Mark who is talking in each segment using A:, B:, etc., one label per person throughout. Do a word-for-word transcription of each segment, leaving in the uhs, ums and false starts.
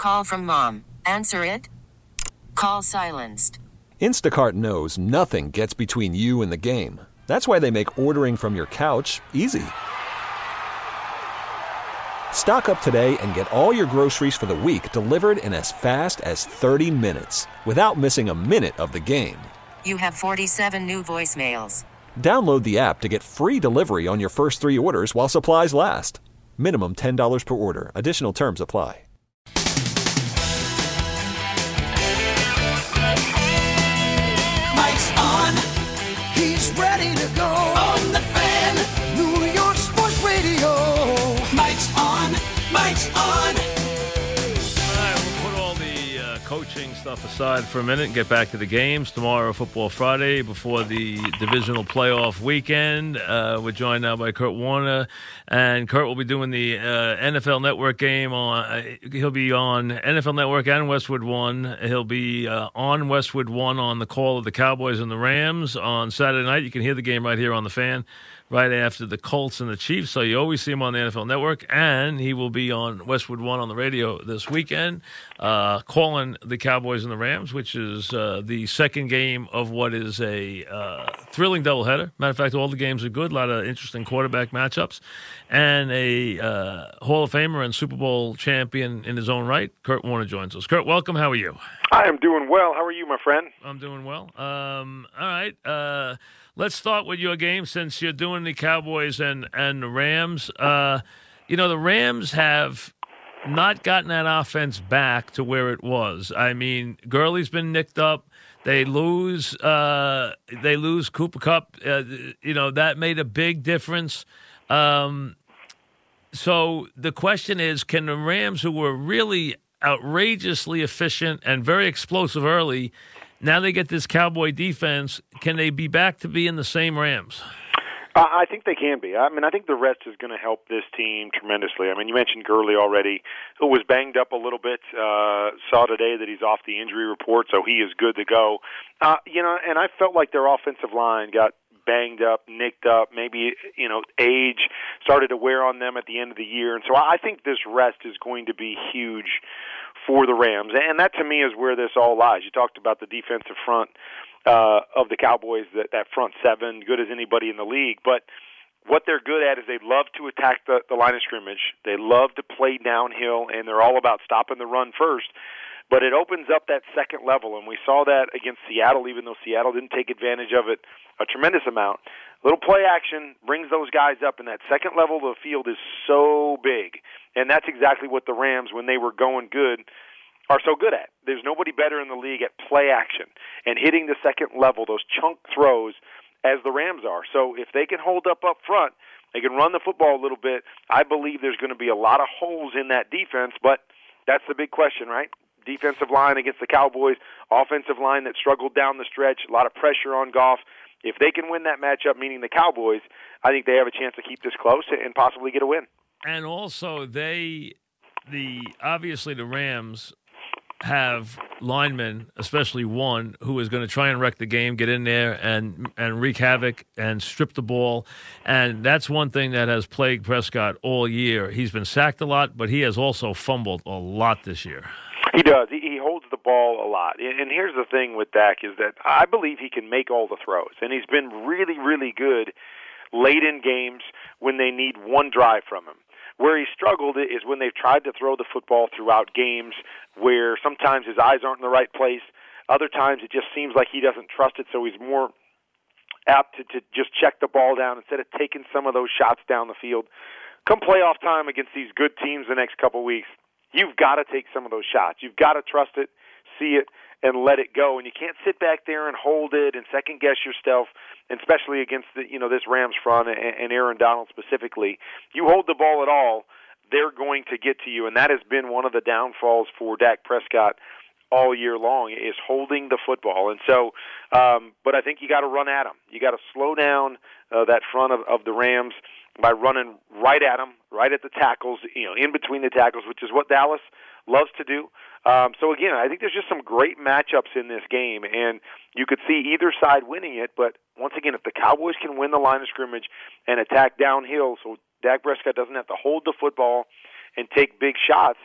A: call from mom. Answer it. Call silenced.
B: Instacart knows nothing gets between you and the game. That's why they make ordering from your couch easy. Stock up today and get all your groceries for the week delivered in as fast as thirty minutes without missing a minute of the game.
A: You have forty-seven new voicemails.
B: Download the app to get free delivery on your first three orders while supplies last. Minimum ten dollars per order. Additional terms apply.
C: Mike's on. He's ready to go. On the Fan. New York Sports Radio. Mike's on. Mike's on.
D: All right, we'll put all the uh, coaching stuff aside for a minute and get back to the games. Tomorrow, Football Friday, before the divisional playoff weekend. Uh, we're joined now by Kurt Warner. And Kurt will be doing the uh, N F L Network game on. Uh, he'll be on N F L Network and Westwood One. He'll be uh, on Westwood One on the call of the Cowboys and the Rams on Saturday night. You can hear the game right here on the Fan, right after the Colts and the Chiefs. So you always see him on the N F L Network, and he will be on Westwood One on the radio this weekend, uh, calling the Cowboys and the Rams, which is uh, the second game of what is a uh, thrilling doubleheader. Matter of fact, all the games are good. A lot of interesting quarterback matchups. And a uh, Hall of Famer and Super Bowl champion in his own right, Kurt Warner, joins us. Kurt, welcome. How are you?
E: I am doing well. How are you, my friend?
D: I'm doing well. Um, all right. Uh, let's start with your game since you're doing the Cowboys and, and the Rams. Uh, you know, the Rams have not gotten that offense back to where it was. I mean, Gurley's been nicked up. They lose. Uh, they lose Cooper Kupp. Uh, you know, that made a big difference. Um, so the question is, can the Rams, who were really outrageously efficient and very explosive early, now they get this Cowboy defense, can they be back to being the same Rams?
E: Uh, I think they can be. I mean, I think the rest is going to help this team tremendously. I mean, you mentioned Gurley already, who was banged up a little bit. Uh, saw today that he's off the injury report, so he is good to go. Uh, you know, and I felt like their offensive line got banged up, nicked up, maybe, you know, age started to wear on them at the end of the year. And so I think this rest is going to be huge for the Rams. And that, to me, is where this all lies. You talked about the defensive front uh, of the Cowboys, that, that front seven, good as anybody in the league. But what they're good at is they love to attack the, the line of scrimmage. They love to play downhill, and they're all about stopping the run first. But it opens up that second level, and we saw that against Seattle, even though Seattle didn't take advantage of it a tremendous amount. Little play action brings those guys up, and that second level of the field is so big. And that's exactly what the Rams, when they were going good, are so good at. There's nobody better in the league at play action and hitting the second level, those chunk throws, as the Rams are. So if they can hold up up front, they can run the football a little bit, I believe there's going to be a lot of holes in that defense, but that's the big question, right? Defensive line against the Cowboys, offensive line that struggled down the stretch, a lot of pressure on Goff. If they can win that matchup, meaning the Cowboys, I think they have a chance to keep this close and possibly get a win.
D: And also, they, the obviously the Rams have linemen, especially one, who is going to try and wreck the game, get in there and and wreak havoc and strip the ball. And that's one thing that has plagued Prescott all year. He's been sacked a lot, but he has also fumbled a lot this year.
E: He does. He, he holds the ball a lot. And here's the thing with Dak is that I believe he can make all the throws. And he's been really, really good late in games when they need one drive from him. Where he struggled is when they've tried to throw the football throughout games where sometimes his eyes aren't in the right place. Other times it just seems like he doesn't trust it, so he's more apt to, to just check the ball down instead of taking some of those shots down the field. Come playoff time against these good teams the next couple weeks, you've got to take some of those shots. You've got to trust it, see it, and let it go. And you can't sit back there and hold it and second-guess yourself, and especially against the, you know, this Rams front and, and Aaron Donald specifically. You hold the ball at all, they're going to get to you. And that has been one of the downfalls for Dak Prescott all year long, is holding the football. And so, um, but I think you got to run at them. You got to slow down uh, that front of, of the Rams by running right at them, right at the tackles, you know, in between the tackles, which is what Dallas loves to do. Um, so, again, I think there's just some great matchups in this game, and you could see either side winning it. But, once again, if the Cowboys can win the line of scrimmage and attack downhill so Dak Prescott doesn't have to hold the football and take big shots,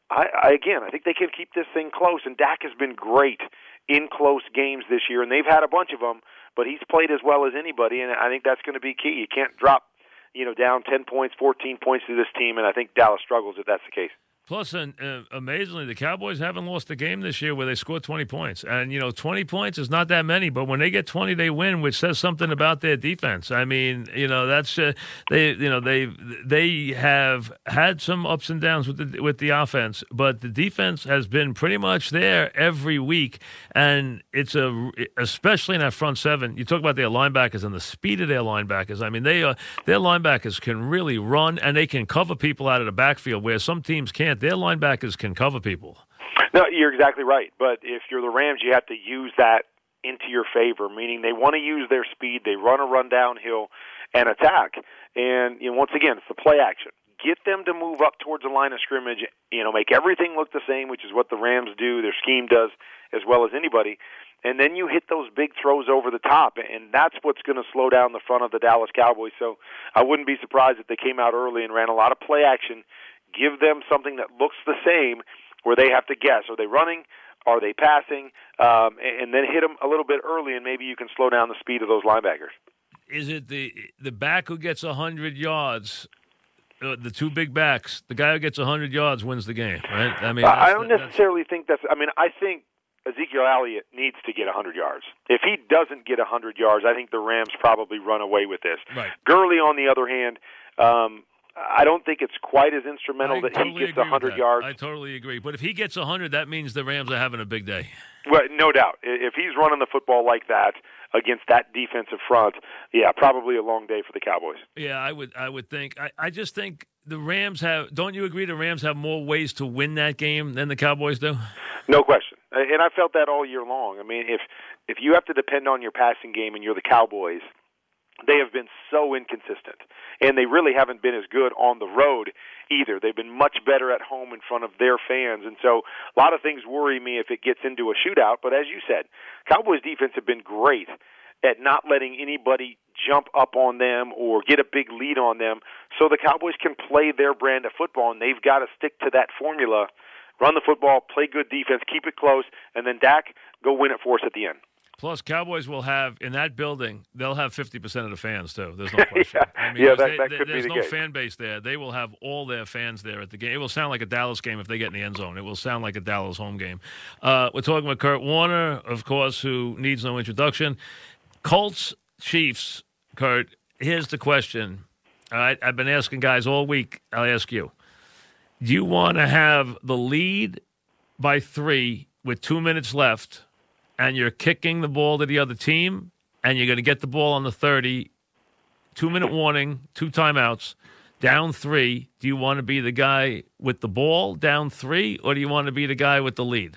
E: I, I again, I think they can keep this thing close, and Dak has been great in close games this year, and they've had a bunch of them, but he's played as well as anybody, and I think that's going to be key. You can't drop, you know, down ten points, fourteen points to this team, and I think Dallas struggles if that's the case.
D: Plus, and uh, amazingly, the Cowboys haven't lost a game this year where they scored twenty points. And, you know, twenty points is not that many, but when they get twenty, they win, which says something about their defense. I mean, you know, that's uh, they, you know, they they have had some ups and downs with the with the offense, but the defense has been pretty much there every week. And it's a especially in that front seven. You talk about their linebackers and the speed of their linebackers. I mean, they uh, their linebackers can really run and they can cover people out of the backfield where some teams can't. Their linebackers can cover people.
E: No, you're exactly right. But if you're the Rams, you have to use that into your favor, meaning they want to use their speed. They run a run downhill and attack. And you know, once again, it's the play action. Get them to move up towards the line of scrimmage, you know, make everything look the same, which is what the Rams do. Their scheme does as well as anybody. And then you hit those big throws over the top, and that's what's going to slow down the front of the Dallas Cowboys. So I wouldn't be surprised if they came out early and ran a lot of play action. Give them something that looks the same where they have to guess. Are they running? Are they passing? Um, and then hit them a little bit early, and maybe you can slow down the speed of those linebackers.
D: Is it the the back who gets one hundred yards, uh, the two big backs, the guy who gets one hundred yards wins the game, right? I mean,
E: I don't necessarily think that's – I mean, I think Ezekiel Elliott needs to get one hundred yards. If he doesn't get one hundred yards, I think the Rams probably run away with this.
D: Right.
E: Gurley, on the other hand um, – I don't think it's quite as instrumental
D: I
E: that
D: totally
E: he gets one hundred yards.
D: I totally agree. But if he gets one hundred, that means the Rams are having a big day.
E: Well, no doubt. If he's running the football like that against that defensive front, yeah, probably a long day for the Cowboys.
D: Yeah, I would I would think. I, I just think the Rams have – don't you agree the Rams have more ways to win that game than the Cowboys do?
E: No question. And I felt that all year long. I mean, if if you have to depend on your passing game and you're the Cowboys – they have been so inconsistent, and they really haven't been as good on the road either. They've been much better at home in front of their fans, and so a lot of things worry me if it gets into a shootout. But as you said, Cowboys defense have been great at not letting anybody jump up on them or get a big lead on them, so the Cowboys can play their brand of football, and they've got to stick to that formula, run the football, play good defense, keep it close, and then Dak, go win it for us at the end.
D: Plus, Cowboys will have, in that building, they'll have fifty percent of the fans, too. There's no question.
E: yeah,
D: I mean,
E: yeah that,
D: they,
E: that
D: they,
E: could
D: there's
E: be the
D: no
E: case.
D: fan base there. They will have all their fans there at the game. It will sound like a Dallas game if they get in the end zone. It will sound like a Dallas home game. Uh, we're talking with Kurt Warner, of course, who needs no introduction. Colts, Chiefs, Kurt, here's the question. All right, I've been asking guys all week. I'll ask you. Do you want to have the lead by three with two minutes left, and you're kicking the ball to the other team, and you're going to get the ball on the thirty, two-minute warning, two timeouts, down three? Do you want to be the guy with the ball down three, or do you want to be the guy with the lead?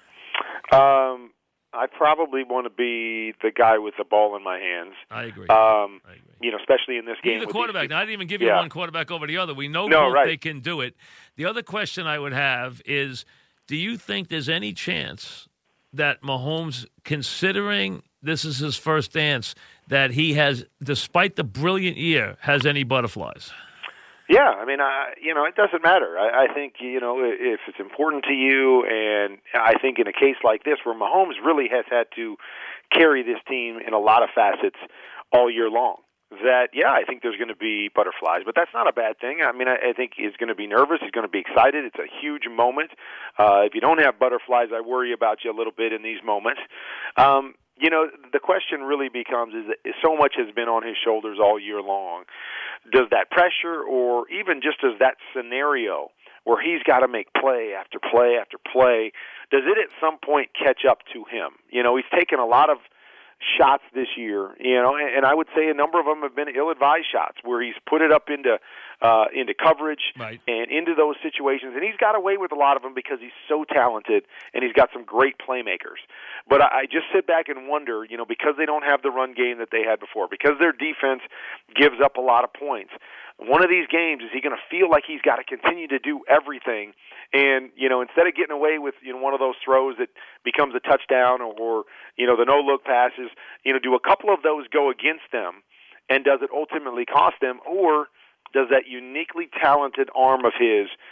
E: Um, I probably want to be the guy with the ball in my hands.
D: I agree.
E: Um,
D: I agree.
E: You know, especially in this game.
D: He's the
E: with
D: quarterback.
E: these-
D: Now, I didn't even give you
E: Yeah.
D: one quarterback over the other. We know
E: No,
D: both
E: right.
D: they can do it. The other question I would have is, do you think there's any chance that Mahomes, considering this is his first dance, that he has, despite the brilliant year, has any butterflies?
E: Yeah, I mean, I, you know, it doesn't matter. I, I think, you know, if it's important to you, and I think in a case like this where Mahomes really has had to carry this team in a lot of facets all year long, that, yeah, I think there's going to be butterflies, but that's not a bad thing. I mean, I, I think he's going to be nervous. He's going to be excited. It's a huge moment. Uh, if you don't have butterflies, I worry about you a little bit in these moments. Um, you know, the question really becomes is that so much has been on his shoulders all year long. Does that pressure, or even just as that scenario where he's got to make play after play after play, does it at some point catch up to him? You know, he's taken a lot of shots this year, you know, and, and I would say a number of them have been ill-advised shots where he's put it up into uh, into coverage
D: Right.
E: and into those situations, and he's got away with a lot of them because he's so talented and he's got some great playmakers. But I, I just sit back and wonder, you know, because they don't have the run game that they had before, because their defense gives up a lot of points, one of these games, is he going to feel like he's got to continue to do everything? And, you know, instead of getting away with, you know, one of those throws that becomes a touchdown, or, or you know, the no-look passes, you know, do a couple of those go against them, and does it ultimately cost them? Or does that uniquely talented arm of his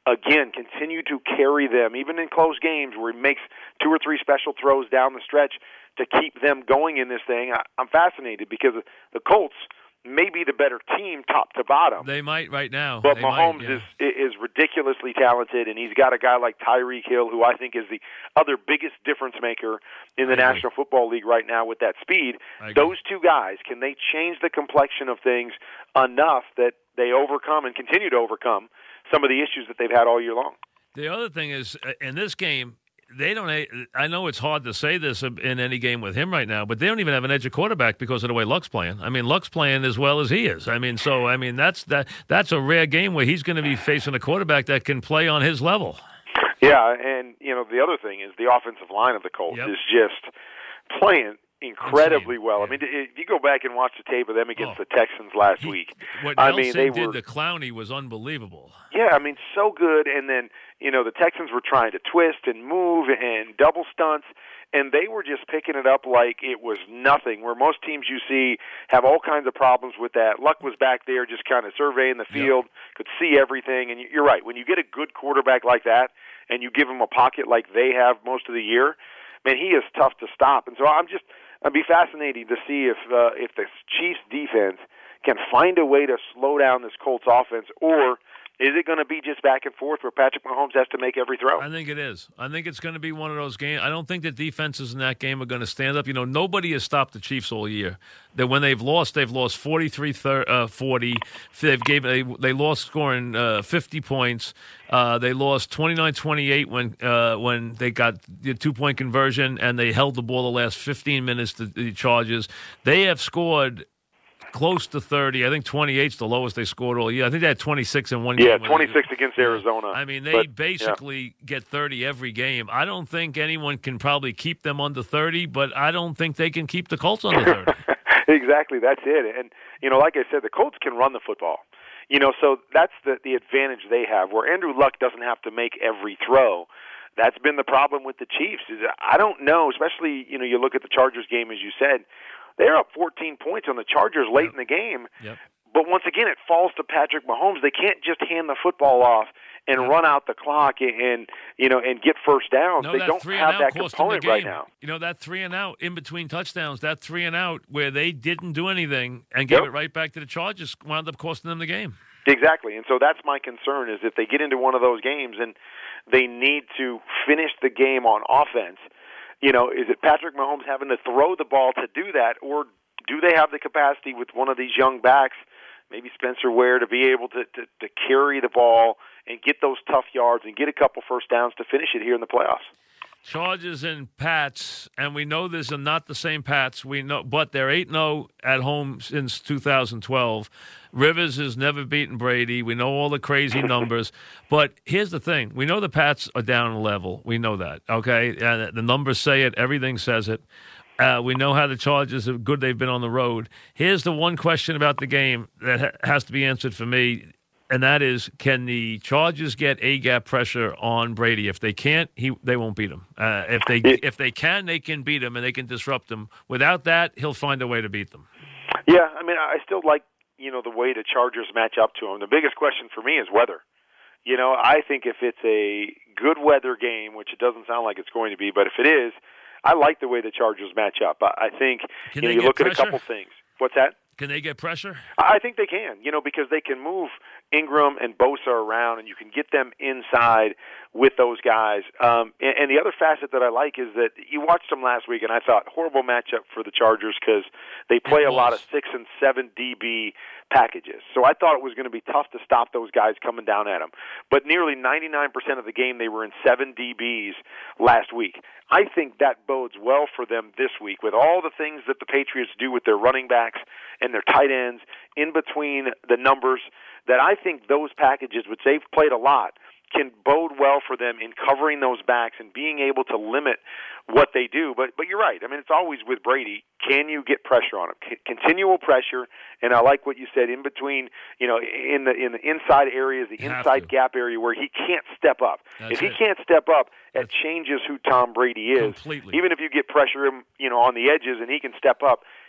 E: again, continue to carry them, even in close games where he makes two or three special throws down the stretch to keep them going in this thing. I, I'm fascinated because the Colts may be the better team top to bottom.
D: They might right now.
E: But
D: they
E: Mahomes
D: might, yeah.
E: is is ridiculously talented, and he's got a guy like Tyreek Hill, who I think is the other biggest difference maker in the National Football League right now with that speed. Those two guys, can they change the complexion of things enough that they overcome and continue to overcome some of the issues that they've had all year long?
D: The other thing is, in this game, they don't. I know it's hard to say this in any game with him right now, but they don't even have an edge of quarterback because of the way Luck's playing. I mean, Luck's playing as well as he is. I mean, so I mean that's that. That's a rare game where he's going to be facing a quarterback that can play on his level.
E: Yeah, and you know the other thing is the offensive line of the Colts
D: yep.
E: is just playing incredibly
D: Insane.
E: well.
D: Yeah.
E: I mean, if you go back and watch the tape of them against
D: oh.
E: the Texans last
D: he,
E: week,
D: what
E: I
D: Nelson
E: mean, they
D: did
E: were
D: to Clowney was unbelievable.
E: Yeah, I mean, so good. And then you know the Texans were trying to twist and move and double stunts, and they were just picking it up like it was nothing. Where most teams you see have all kinds of problems with that. Luck was back there just kind of surveying the field, yep. could see everything. And you're right, when you get a good quarterback like that and you give him a pocket like they have most of the year, man, he is tough to stop. And so I'm just I'd be fascinating to see if uh, if the Chiefs defense can find a way to slow down this Colts offense, or is it going to be just back and forth where Patrick Mahomes has to make every throw?
D: I think it is. I think it's going to be one of those games. I don't think the defenses in that game are going to stand up. You know, nobody has stopped the Chiefs all year. That when they've lost, they've lost forty-three forty. They've gave they they lost scoring uh, fifty points. Uh, they lost twenty-nine twenty-eight when uh, when they got the two-point conversion and they held the ball the last fifteen minutes to the Chargers. They have scored close to thirty. I think twenty-eight's the lowest they scored all year. I think they had twenty-six in one
E: yeah,
D: game.
E: Yeah, twenty-six against Arizona.
D: I mean, they
E: but,
D: basically yeah. get thirty every game. I don't think anyone can probably keep them under thirty, but I don't think they can keep the Colts under thirty.
E: Exactly, that's it. And, you know, like I said, the Colts can run the football. You know, so that's the, the advantage they have, where Andrew Luck doesn't have to make every throw. That's been the problem with the Chiefs. Is I don't know, especially, you know, you look at the Chargers game, as you said, they're up fourteen points on the Chargers late
D: yep.
E: in the game.
D: Yep.
E: But once again, it falls to Patrick Mahomes. They can't just hand the football off and yep. run out the clock and, you know, and get first downs.
D: No,
E: they don't have that component right now.
D: You know, that three and out in between touchdowns, that three and out where they didn't do anything and gave yep. it right back to the Chargers wound up costing them the game.
E: Exactly. And so that's my concern, is if they get into one of those games and they need to finish the game on offense, you know, is it Patrick Mahomes having to throw the ball to do that, or do they have the capacity with one of these young backs, maybe Spencer Ware, to be able to, to, to carry the ball and get those tough yards and get a couple first downs to finish it here in the playoffs?
D: Chargers and Pats, and we know these are not the same Pats. We know, but they're eight and oh at home since two thousand twelve. Rivers has never beaten Brady. We know all the crazy numbers. But here's the thing. We know the Pats are down a level. We know that, okay? Uh, the numbers say it. Everything says it. Uh, we know how the Chargers are good they've been on the road. Here's the one question about the game that ha- has to be answered for me, and that is, can the Chargers get A-gap pressure on Brady? If they can't, he they won't beat him. Uh, if they if they can, they can beat him, and they can disrupt him. Without that, he'll find a way to beat them.
E: Yeah, I mean, I still like, you know, the way the Chargers match up to him. The biggest question for me is weather. You know, I think if it's a good weather game, which it doesn't sound like it's going to be, but if it is, I like the way the Chargers match up. I think you, know, you look
D: pressure?
E: at a couple things. What's that?
D: Can they get pressure?
E: I think they can, you know, because they can move Ingram and Bosa around, and you can get them inside with those guys. Um, and, and the other facet that I like is that you watched them last week, and I thought horrible matchup for the Chargers because they play a lot of six and seven D B packages. So I thought it was going to be tough to stop those guys coming down at them. But nearly ninety-nine percent of the game they were in seven D Bs last week. I think that bodes well for them this week with all the things that the Patriots do with their running backs and their tight ends in between the numbers, that I think those packages, which they've played a lot, can bode well for them in covering those backs and being able to limit what they do. But but you're right. I mean, it's always with Brady. Can you get pressure on him? C- continual pressure, and I like what you said, in between, you know, in the in the inside areas, the inside gap area where he can't step up.
D: That's
E: if he
D: it.
E: can't step up, it
D: That's
E: changes who Tom Brady is.
D: completely.
E: Even if you get pressure him, you know, on the edges and he can step up,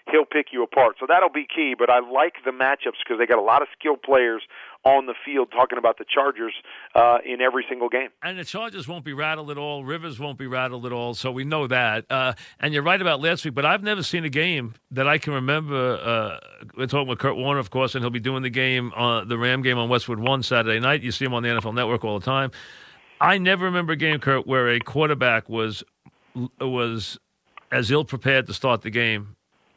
E: he'll pick you apart. So that'll be key, but I like the matchups because they got a lot of skilled players on the field talking about the Chargers uh, in every single game.
D: And the Chargers won't be rattled at all. Rivers won't be rattled at all, so we know that. Uh, and you're right about last week, but I've never seen a game that I can remember. Uh, we're talking with Kurt Warner, of course, and he'll be doing the game, uh, the Ram game on Westwood One Saturday night. You see him on the N F L Network all the time. I never remember a game, Kurt, where a quarterback was was as ill-prepared to start the game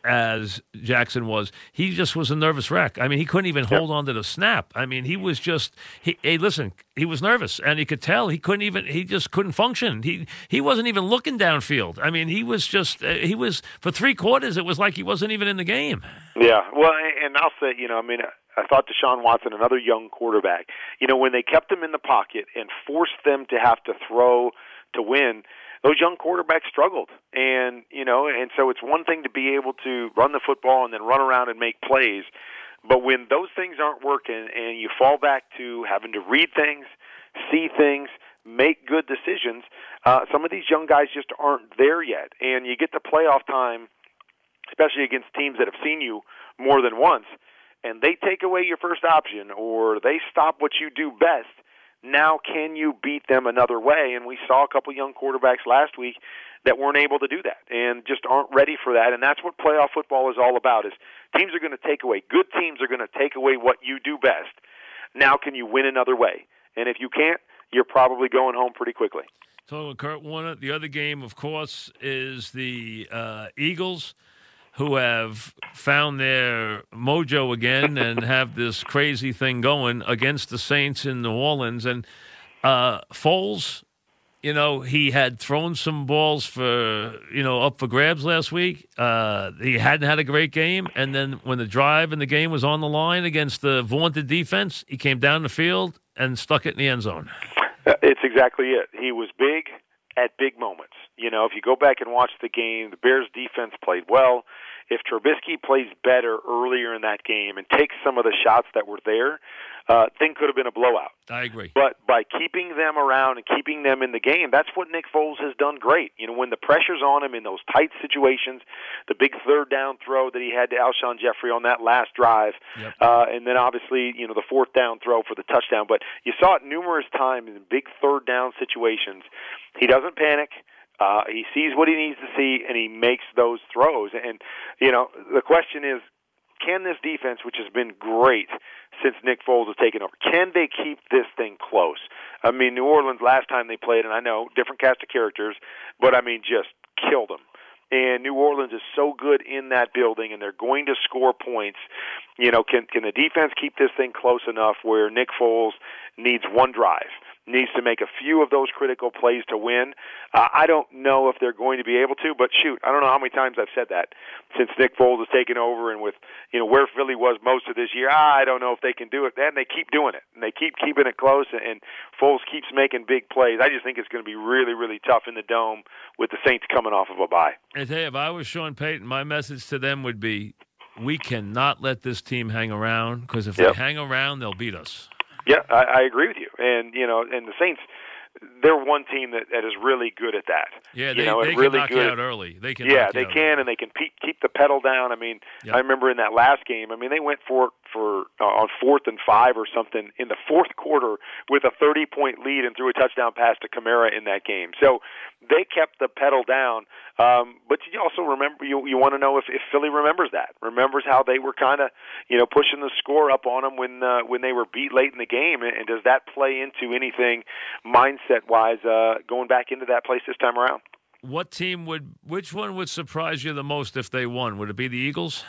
D: as Jackson was. He just was a nervous wreck. I mean, he couldn't even hold on to the snap. I mean, he was just, he, hey, listen, he was nervous, and you could tell he couldn't even, he just couldn't function. He he wasn't even looking downfield. I mean, he was just, uh, he was, for three quarters, it was like he wasn't even in the game.
E: Yeah, well, and I'll say, you know, I mean, I thought Deshaun Watson, another young quarterback, you know, when they kept him in the pocket and forced them to have to throw to win, those young quarterbacks struggled. And, you know, and so it's one thing to be able to run the football and then run around and make plays. But when those things aren't working and you fall back to having to read things, see things, make good decisions, uh, some of these young guys just aren't there yet. And you get to playoff time, especially against teams that have seen you more than once, and they take away your first option or they stop what you do best. Now, can you beat them another way? And we saw a couple young quarterbacks last week that weren't able to do that and just aren't ready for that. And that's what playoff football is all about, is teams are going to take away. Good teams are going to take away what you do best. Now, can you win another way? And if you can't, you're probably going home pretty quickly.
D: Talking with Kurt Warner, the other game, of course, is the uh, Eagles, who have found their mojo again and have this crazy thing going against the Saints in New Orleans. And uh, Foles, you know, he had thrown some balls for, you know, up for grabs last week. Uh, he hadn't had a great game. And then when the drive in the game was on the line against the vaunted defense, he came down the field and stuck it in the end zone.
E: It's exactly it. He was big at big moments. You know, if you go back and watch the game, the Bears' defense played well. If Trubisky plays better earlier in that game and takes some of the shots that were there, uh, thing could have been a blowout.
D: I agree.
E: But by keeping them around and keeping them in the game, that's what Nick Foles has done great. You know, when the pressure's on him in those tight situations, the big third down throw that he had to Alshon Jeffrey on that last drive,
D: yep.
E: uh, and then obviously, you know, the fourth down throw for the touchdown. But you saw it numerous times in big third down situations. He doesn't panic. Uh, he sees what he needs to see, and he makes those throws. And, you know, the question is, can this defense, which has been great since Nick Foles has taken over, can they keep this thing close? I mean, New Orleans last time they played, and I know, different cast of characters, but, I mean, just killed them. And New Orleans is so good in that building, and they're going to score points. You know, can can the defense keep this thing close enough where Nick Foles needs one drive, needs to make a few of those critical plays to win? Uh, I don't know if they're going to be able to, but shoot, I don't know how many times I've said that since Nick Foles has taken over, and with, you know, where Philly was most of this year, I don't know if they can do it. And they keep doing it, and they keep keeping it close, and Foles keeps making big plays. I just think it's going to be really, really tough in the Dome with the Saints coming off of a bye.
D: And hey, if I was Sean Payton, my message to them would be, we cannot let this team hang around, because if yep. they hang around, they'll beat us.
E: Yeah, I, I agree with you. And, you know, and the Saints, they're one team that, that is really good at that.
D: Yeah, they,
E: you know,
D: they can
E: really
D: knock
E: good.
D: you out early. They can
E: yeah,
D: knock
E: they
D: you out
E: can,
D: early.
E: and they can pe- keep the pedal down. I mean,
D: yep.
E: I remember in that last game, I mean, they went for for uh, on fourth and five or something in the fourth quarter with a thirty-point lead and threw a touchdown pass to Kamara in that game. So they kept the pedal down. Um, but you also remember, you you want to know if, if Philly remembers that, remembers how they were kind of, you know, pushing the score up on them when uh, when they were beat late in the game, and, and does that play into anything mindset-wise uh, going back into that place this time around?
D: What team would, which one would surprise you the most if they won? Would it be the Eagles?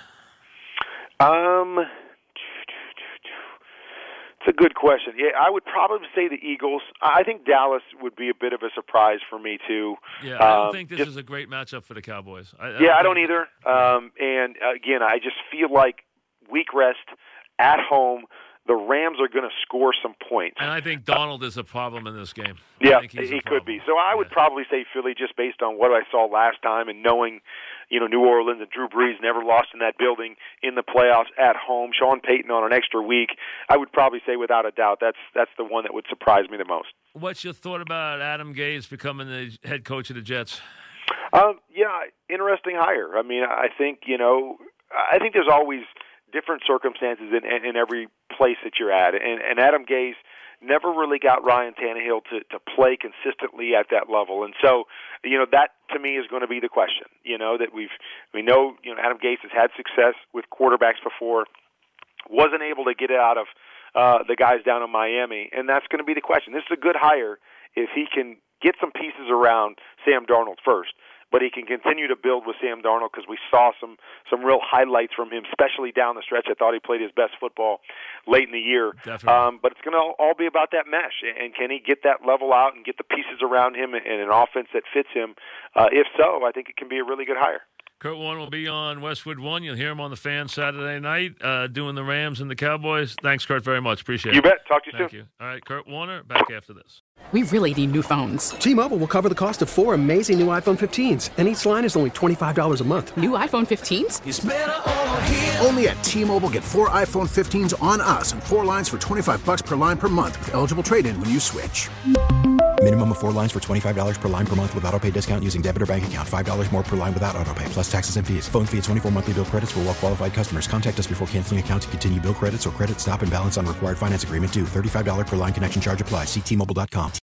E: Um, it's a good question. Yeah, I would probably say the Eagles. I think Dallas would be a bit of a surprise for me too.
D: Yeah, I don't
E: um,
D: think this
E: just,
D: is a great matchup for the Cowboys. I, I
E: yeah,
D: don't
E: I don't
D: think,
E: either. Um, and again, I just feel like week rest at home, the Rams are going to score some points.
D: And I think Donald is a problem in this game.
E: Yeah,
D: he
E: could be. So I would
D: yeah.
E: probably say Philly, just based on what I saw last time and knowing, you know, New Orleans and Drew Brees never lost in that building in the playoffs at home. Sean Payton on an extra week. I would probably say without a doubt that's that's the one that would surprise me the most.
D: What's your thought about Adam Gase becoming the head coach of the Jets?
E: Um, yeah, interesting hire. I mean, I think, you know, I think there's always different circumstances in, in, in every place that you're at, and, and Adam Gase never really got Ryan Tannehill to, to play consistently at that level. And so, you know, that to me is going to be the question, you know, that we've, we know, you know, Adam Gase has had success with quarterbacks before, wasn't able to get it out of uh, the guys down in Miami. And that's going to be the question. This is a good hire if he can get some pieces around Sam Darnold first, but he can continue to build with Sam Darnold because we saw some some real highlights from him, especially down the stretch. I thought he played his best football late in the year. Um, but it's going to all be about that mesh, and can he get that level out and get the pieces around him in an offense that fits him? Uh, if so, I think it can be a really good hire.
D: Kurt Warner will be on Westwood One. You'll hear him on the Fan Saturday night uh, doing the Rams and the Cowboys. Thanks, Kurt, very much. Appreciate it.
E: You bet. Talk to you
D: Thank
E: soon.
D: You. All right, Kurt Warner, back after this.
F: We really need new phones.
G: T-Mobile will cover the cost of four amazing new iPhone fifteens, and each line is only twenty-five dollars a month.
F: New iPhone fifteens?
C: It's better over here.
H: Only at T-Mobile, get four iPhone fifteens on us and four lines for twenty-five dollars per line per month with eligible trade-in when you switch.
I: Minimum of four lines for twenty-five dollars per line per month with autopay discount using debit or bank account. five dollars more per line without autopay, plus taxes and fees. Phone fee at twenty-four monthly bill credits for well-qualified customers. Contact us before canceling account to continue bill credits or credit stop and balance on required finance agreement due. thirty-five dollars per line connection charge applies. See T Mobile dot com.